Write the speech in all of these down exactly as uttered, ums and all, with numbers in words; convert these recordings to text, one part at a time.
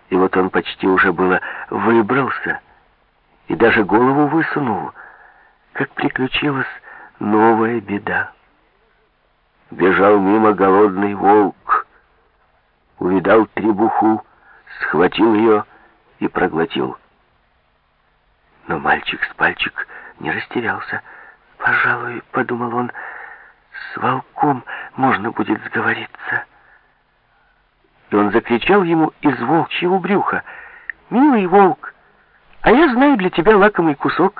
И вот он почти уже было выбрался и даже голову высунул, как приключилась новая беда. Бежал мимо голодный волк, увидал требуху, схватил ее и проглотил. Но мальчик с пальчик не растерялся. «Пожалуй, — подумал он, — с волком можно будет сговориться». И он закричал ему из волчьего брюха: «Милый волк, а я знаю для тебя лакомый кусок».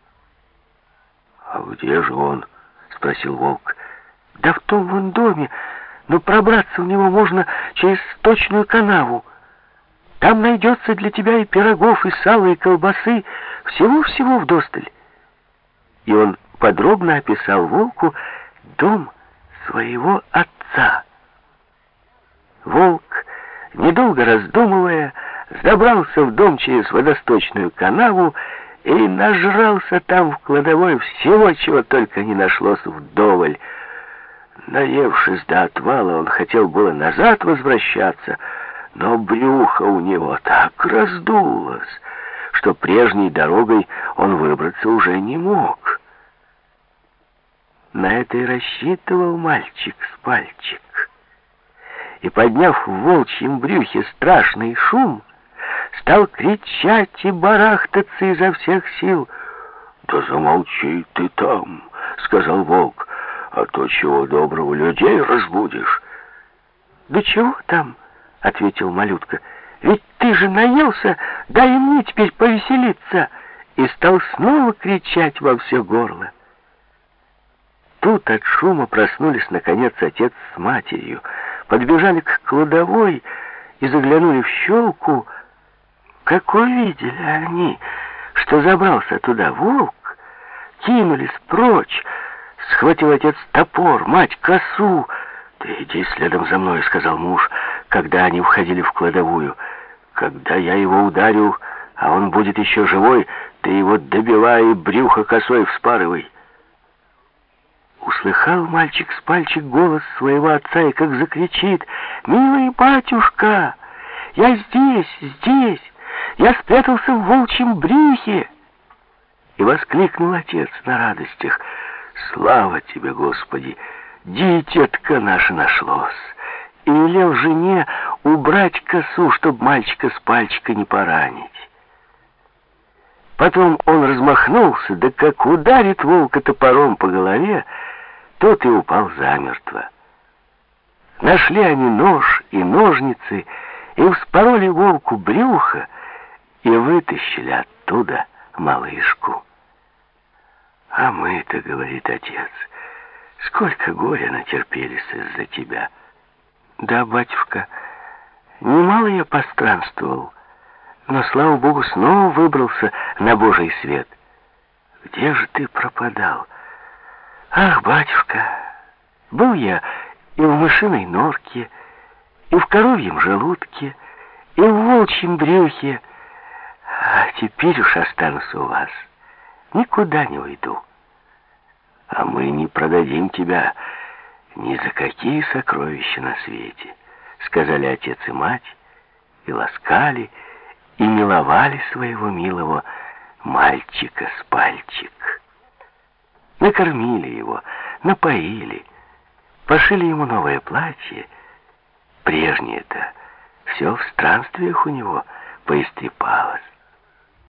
«А где же он?» — спросил волк. «Да в том вон доме, но пробраться в него можно через сточную канаву. Там найдется для тебя и пирогов, и сала, и колбасы, всего-всего вдосталь». И он подробно описал волку дом своего отца. Волк, недолго раздумывая, забрался в дом через водосточную канаву и нажрался там в кладовой всего, чего только не нашлось вдоволь. Наевшись до отвала, он хотел было назад возвращаться, но брюхо у него так раздулось, что прежней дорогой он выбраться уже не мог. На это и рассчитывал мальчик с пальчик. И, подняв в волчьем брюхе страшный шум, стал кричать и барахтаться изо всех сил. «Да замолчи ты там, — сказал волк, — а то чего доброго людей разбудишь». «Да чего там, — ответил малютка, — ведь ты же наелся, дай мне теперь повеселиться». И стал снова кричать во все горло. Тут от шума проснулись, наконец, отец с матерью, подбежали к кладовой и заглянули в щелку. Как увидели они, что забрался туда волк, кинулись прочь. Схватил отец топор, мать косу. «Ты иди следом за мной, — сказал муж, когда они входили в кладовую. Когда я его ударю, а он будет еще живой, ты его добивай и брюхо косой вспарывай». Услыхал мальчик с пальчик голос своего отца и как закричит: «Милый батюшка, я здесь, здесь, я спрятался в волчьем брюхе!» И воскликнул отец на радостях: «Слава тебе, Господи! Дитятко наше нашлось!» И велел жене убрать косу, чтобы мальчика с пальчика не поранить. Потом он размахнулся, да как ударит волка топором по голове, тот и упал замертво. Нашли они нож и ножницы, и вспороли волку брюхо, и вытащили оттуда малышку. «А мы-то, — говорит отец, — сколько горя натерпелись из-за тебя». «Да, батюшка, немало я постранствовал, но, слава Богу, снова выбрался на Божий свет». «Где же ты пропадал?» «Ах, батюшка, был я и в мышиной норке, и в коровьем желудке, и в волчьем брюхе, а теперь уж останусь у вас, никуда не уйду». «А мы не продадим тебя ни за какие сокровища на свете», — сказали отец и мать, и ласкали, и миловали своего милого мальчика с пальчик. Накормили его, напоили, пошили ему новое платье. Прежнее-то все в странствиях у него поистрепалось.